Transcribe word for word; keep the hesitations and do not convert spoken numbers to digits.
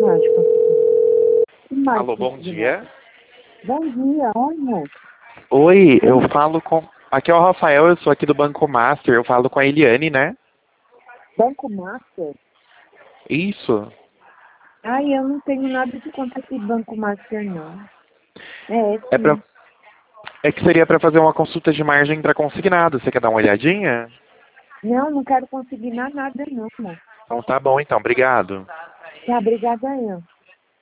mágico. Que Alô, mágico bom de dia. Bom dia, oi, moço. Oi, eu falo com... Aqui é o Rafael, eu sou aqui do Banco Master, eu falo com a Eliane, né? Banco Master? Isso. Ai, eu não tenho nada de conta aqui Banco Master, não. É, É, pra... sim. é que seria para fazer uma consulta de margem para consignado. Você quer dar uma olhadinha? Não, não quero conseguir nada, não, moço. Então tá bom, então. Obrigado. Tá, obrigada eu.